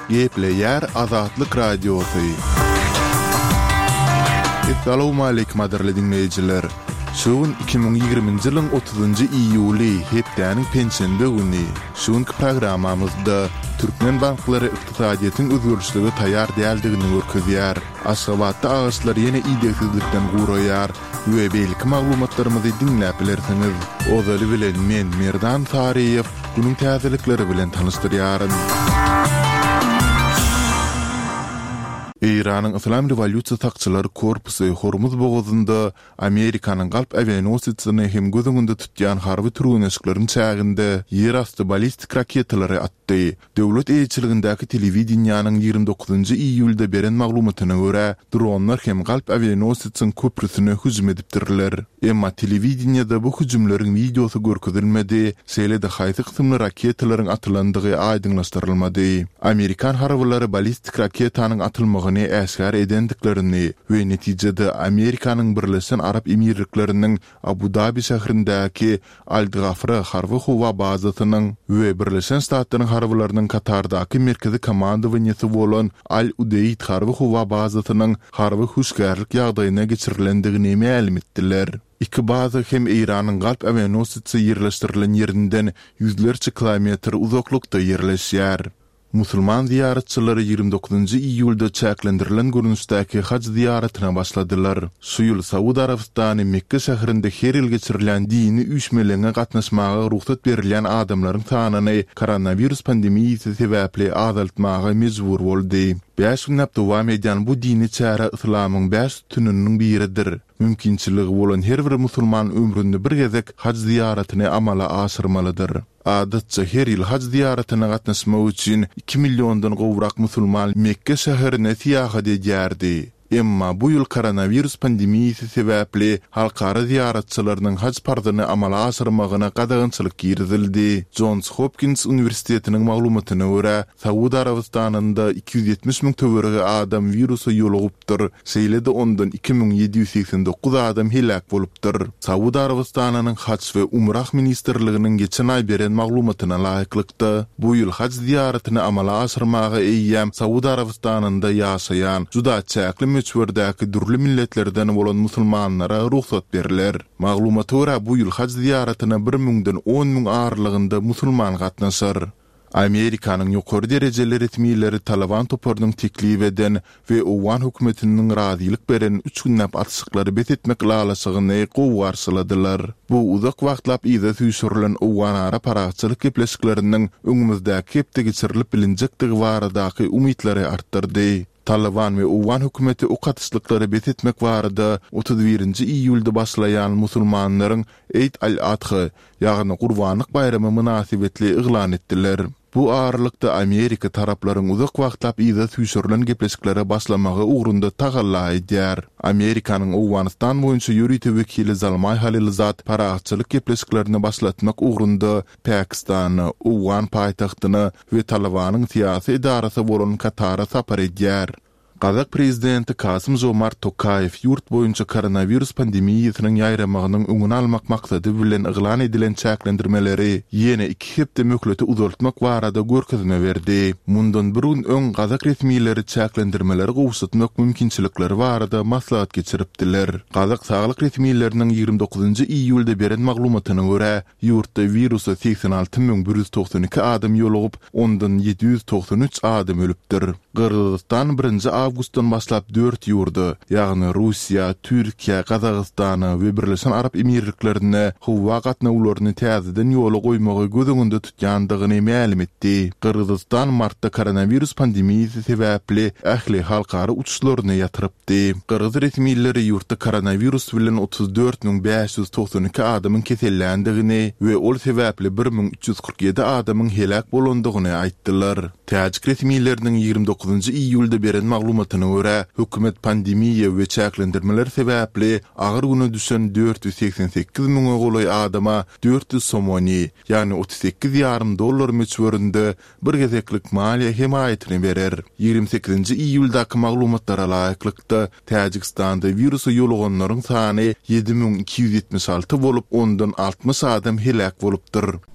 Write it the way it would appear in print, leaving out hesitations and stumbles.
Gepleyer Azatlyk Radiosu. Assalamu alaykum aderli dinleyijiler. Şuun 2020-nji ýylyň 30-njy iýuly hepdäniň pensiýende güni. Şuňky programamyzda Türkmen banklary ykdysadyýatyň özgürlüçligi taýýar däldigini görkezýär. Aşgabatda agyşlar ýene idegsizlikden guraýar we belki maglumatlarymyzy dinläp bilersiňiz. Ozaly bilen men Merdan Tariýew bunyň täzelikleri bilen tanışdyrýaryn. İran'ın İslam Revolüsiýa takçylary korpusy Hormuz boğazynda Amerikanyň galp avianosiýasyny hem gözüňde tutýan harby türgünçiklaryň çäginde ýerasty ballistik raketalary atdy. Döwlet eýçiligindäki telewizionyanyň 29-njy iýulda beren maglumatyna görä, dronlar hem galp avianosiýasynyň köprüsine hüjüm edipdirler. Emma telewizionyada bu hüjümleriň videosy görkezilmedi, şeýle-de haýsy kysymly raketalaryň atylandygy aýdyňlaşdyrylmady. Amerikan harbylary ballistik raketanyň atylmagyny äsgär edendiklerini we netijede Amerikanyň Birleşen Arap Emirlikläriniň Abu Dhabi şäherindäki Al-Ghafra harby howa bazasynyň we Birleşen Ştatlaryň harbylarynyň Katardaky merkezi komandowanýasy bolan Al-Udeyd harby howa bazasynyň harby huşgärlik ýagdaýyna geçirilendigini ma'lum etdiler. İki baza hem İran'ın galp avianosiýasy ýerleşdirilen ýerinden yüzlerce kilometr uzaklykda ýerleşýär. Musulman ziyaretçileri 29-njy iýulda çäklendirilen görünüşdäki hac ziyaretine başladylar. Şu ýyl Saudi Arabistany Mekke şäherinde her ýyl geçirilen dini üýşmeleňe gatnaşmaga ruhsat berilen adamlaryň sanyny koronavirus pandemiýasy sebäpli azaltmaga mejbur boldy. 5 günnäp dowam edýän bu dini çäre islamyň 5 tününiň biridir. Mümkinçiligi bolan her bir musulman ömründe bir gezek hac ziyaretini amala aşyrmalydyr. Adatça her ýyl hac ziyaretine gatnaşmak üçin 2 milliondan gowrak musulman Mekke şäherine seýahat edýärdi. Emma bu ýyl koronavirus pandemiýasy sebäpli halkara ziyaretçileriniň hac parzyny amala aşyrmagyna gadagynçylyk girizildi. Johns Hopkins Universitetiniň maglumatyna görä, Saudi Arabistanynda 270 000 töwerege adam virusa ýolugypdyr. Şeýle-de ondan 2789 adam helak bolupdyr. Saudi Arabistanynyň hac we umrah ministrliginiň geçen ay beren maglumatyna laýyklykda bu ýyl hac ziyaretini amala aşyrmaga eýýäm Saudi Arabistanynda ýaşaýan juda çäkli meçwerdäki durly milletlerden bolan musulmanlara ruhsat beriler. Maglumata görä bu ýyl hac ziyaretine 1000-den 10.000 ağırlygynda musulman gatnaşar. Amerikanyň ýokary derejeli resmiýetleri Taliban toparynyň teklip eden we Owan hökümetiniň razylyk beren 3 günnäp atşyklary betetmek lalasygyny gowgarsyladylar. Bu uzak wagtlap ýa-da süýsürilen Owan ara paraçylyk gepleşikleriniň öňümizde kepde geçirilip bilinjektigi baradaky umytlary artdyrdy. Taliban we Owan hökümeti o katyslyklary betetmek barada 31-nji iýulda başlayan musulmanlaryň Eid al-Adha ýagny Gurbanlyk bayramy münasibetli eglan etdiler. Bu ağırlykda Amerika taraplaryň uzak wagtlap ýa-da süýsürilen gepleşiklere başlamagy ugrunda tagalla edýär. Amerikanyň Owganistan boýunça ýörüýte wekili Zalmay Halilzat paraçylyk gepleşiklerini başlatmak ugrunda Pakistany, Owan paýtagtyny we Talibanyň syýasy idarasy bolan Katara sapar edýär. Kazak prezidenti Kasym-Jomart Tokayew ýurt boýunça koronavirus pandemiýasynyň ýaýramagynyň öňüni almak maksady bilen eglan edilen çäklendirmeleri ýene 2 hepde möhleti uzaltmak barada görkezme berdi. Mundan bir gün öň Kazak resmiýetleri çäklendirmeleri gowşatmak mümkinçilikleri barada maslahat geçiripdiler. Kazak saglyk resmiýetleriniň 29-njy iýulda beren maglumatyna görä, ýurtda virusa 86.192 adam ýolugyp, ondan 793 adam ölüpdir. Kırgızistan 1-nji awgustdan başlap 4 ýurdy, ýagny Russiýa, Türkiýe, Kazakystan we Birleşen Arap Emirliklerine howa gatnawlaryny täzeden ýola goýmagy gözüňde tutýandygyny ma'lum etdi. Kırgızistan martda koronavirus pandemiýasy sebäpli ähli halkara uçuşlaryny ýatyrypdy. Kırgız resmiýetleri ýurtda koronavirus bilen 34.592 adamyň kesellendigini we ol sebäpli 1347 adamyň helak bolandygyny aýtdylar. Täjik resmiýetleriniň 29-njy iýulda beren maglumatyna görä, hökümet pandemiýa we çäklendirmeler sebäpli agyr güne düşen 488 000 goly adama 400 somony, ýani $38,5 meçwerinde bir gezeklik maliýe hemaýetini berer. 28-nji iýuldaky maglumatlara laýyklykda Täjikistanda virusa ýoluganlaryň sany 7276 bolup, ondan 60 adam helak bolupdyr.